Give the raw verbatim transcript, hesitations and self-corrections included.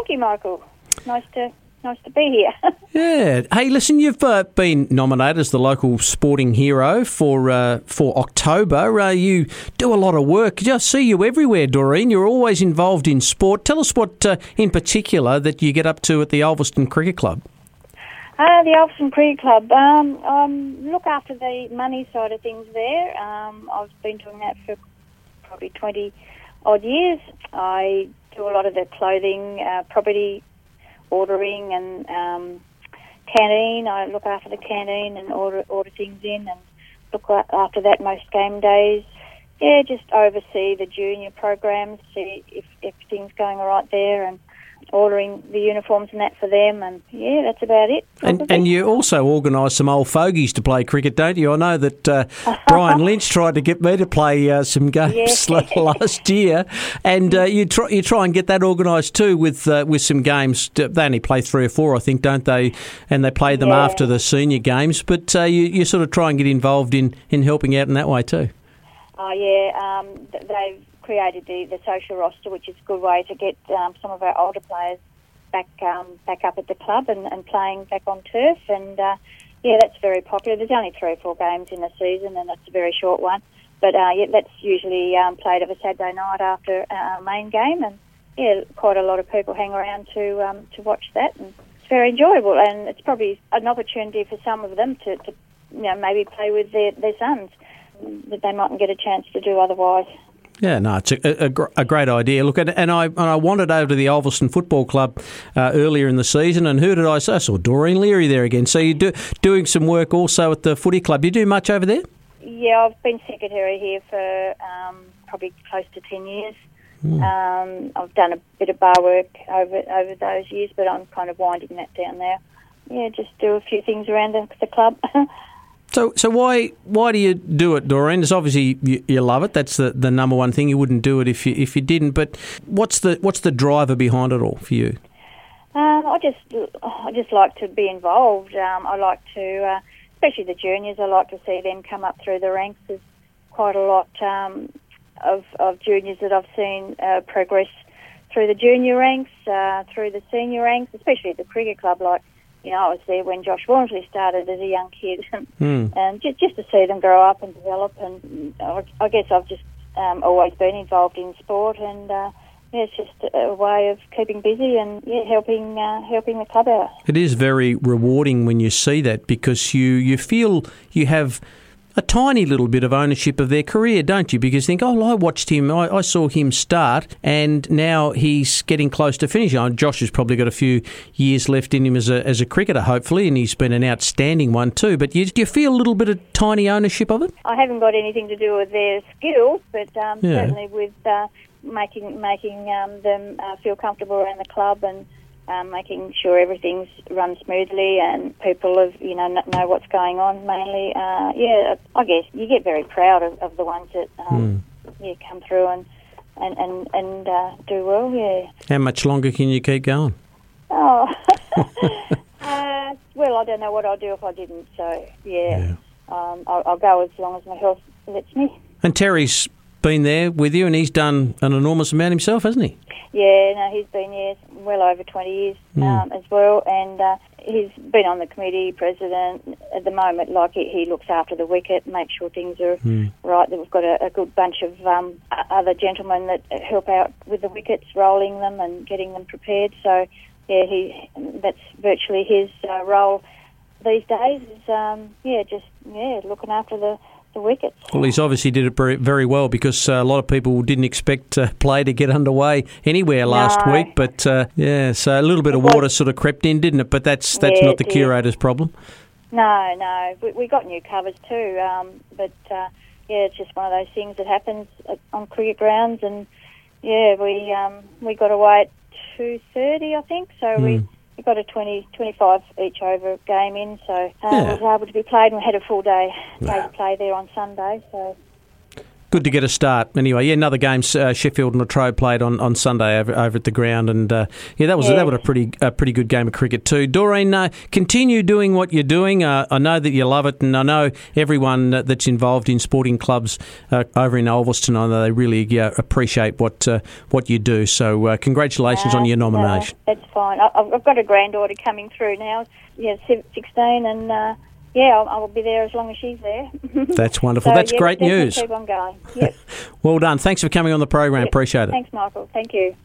thank you, Michael. Nice to nice to be here. Yeah. Hey, listen, you've uh, been nominated as the local sporting hero for uh, for October. Uh, you do a lot of work. I see you everywhere, Doreen. You're always involved in sport. Tell us what, uh, in particular, that you get up to at the Ulverston Cricket Club. Uh, the Ulverston Cricket Club. Um, I look after the money side of things there. Um, I've been doing that for probably twenty odd years. I do a lot of the clothing, uh, property ordering, and um, canteen. I look after the canteen and order order things in, and look after that most game days. Yeah, just oversee the junior programs, see if everything's going all right there, and ordering the uniforms and that for them, and yeah, that's about it. And, and you also organise some old fogies to play cricket, don't you? I know that uh, Brian Lynch tried to get me to play uh, some games yeah. last year, and uh, you try you try and get that organised too with uh, with some games. They only play three or four, I think, don't they? And they play them yeah. after the senior games, but uh, you you sort of try and get involved in, in helping out in that way too. Oh yeah, um, they've created the, the social roster, which is a good way to get um, some of our older players back um, back up at the club and, and playing back on turf. And uh, yeah, that's very popular. There's only three or four games in the season, and that's a very short one. But uh, yeah, that's usually um, played of a Saturday night after our main game, and yeah, quite a lot of people hang around to um, to watch that, and it's very enjoyable. And it's probably an opportunity for some of them to, to you know, maybe play with their, their sons that they mightn't get a chance to do otherwise. Yeah, no, it's a, a, a great idea. Look, and I and I wandered over to the Ulverston Football Club uh, earlier in the season, and who did I see? I saw Doreen Leary there again. So you're do, doing some work also at the footy club. Do you do much over there? Yeah, I've been secretary here for um, probably close to ten years. Mm. Um, I've done a bit of bar work over over those years, but I'm kind of winding that down now. Yeah, just do a few things around the, the club. So, so why why do you do it, Doreen? It's obviously you, you love it. That's the, the number one thing. You wouldn't do it if you if you didn't. But what's the what's the driver behind it all for you? Um, I just I just like to be involved. Um, I like to, uh, especially the juniors. I like to see them come up through the ranks. There's quite a lot um, of of juniors that I've seen uh, progress through the junior ranks, uh, through the senior ranks, especially at the cricket club. Like, you know, I was there when Josh Walmsley started as a young kid, mm. and just, just to see them grow up and develop. And I guess I've just um, always been involved in sport, and uh, yeah, it's just a way of keeping busy and yeah, helping uh, helping the club out. It is very rewarding when you see that, because you, you feel you have a tiny little bit of ownership of their career, don't you? Because you think, oh, well, I watched him, I, I saw him start, and now he's getting close to finishing. Oh, Josh has probably got a few years left in him as a as a cricketer, hopefully, and he's been an outstanding one too. But you, do you feel a little bit of tiny ownership of it? I haven't got anything to do with their skills, but um, yeah. certainly with uh, making making um, them uh, feel comfortable around the club, and Um, making sure everything's run smoothly and people have, you know, know what's going on mainly. Uh, yeah, I guess you get very proud of, of the ones that um, mm. yeah, come through and and and, and uh, do well. Yeah. How much longer can you keep going? Oh, uh, well, I don't know what I'd do if I didn't. So yeah, yeah. Um, I'll, I'll go as long as my health lets me. And Terry's been there with you, and he's done an enormous amount himself, hasn't he? Yeah, no, he's been here well over twenty years mm. um, as well, and uh, he's been on the committee, president at the moment. Like he, he looks after the wicket, makes sure things are mm. right. That we've got a, a good bunch of um, other gentlemen that help out with the wickets, rolling them and getting them prepared. So yeah, he that's virtually his uh, role these days. Is um, yeah, just yeah, looking after the. the wickets. Well, he's obviously did it very, very well, because uh, a lot of people didn't expect uh, play to get underway anywhere last no. week. But uh, yeah, so a little bit it of was, water sort of crept in, didn't it? But that's that's yeah, not the curator's problem. No, no, we, we got new covers too. Um, but uh, yeah, it's just one of those things that happens on cricket grounds, and yeah, we um, we got away at two thirty, I think. So mm. we. We got a twenty, twenty-five each over game in, so uh, yeah. it was able to be played, and we had a full day, day to play there on Sunday. So good to get a start. Anyway, yeah, another game uh, Sheffield and Latrobe played on, on Sunday over, over at the ground, and uh, yeah, that was yeah. that was a pretty a pretty good game of cricket too. Doreen, uh, continue doing what you're doing. Uh, I know that you love it, and I know everyone that's involved in sporting clubs uh, over in Ulverston, I know they really uh, appreciate what uh, what you do. So uh, congratulations uh, on your nomination. No, that's fine. I, I've got a granddaughter coming through now. Yeah, sixteen, and uh, yeah, I'll, I'll be there as long as she's there. That's wonderful. So, That's yeah, great news. Keep on going. Yep. Well done. Thanks for coming on the program. Yep. Appreciate it. Thanks, Michael. Thank you.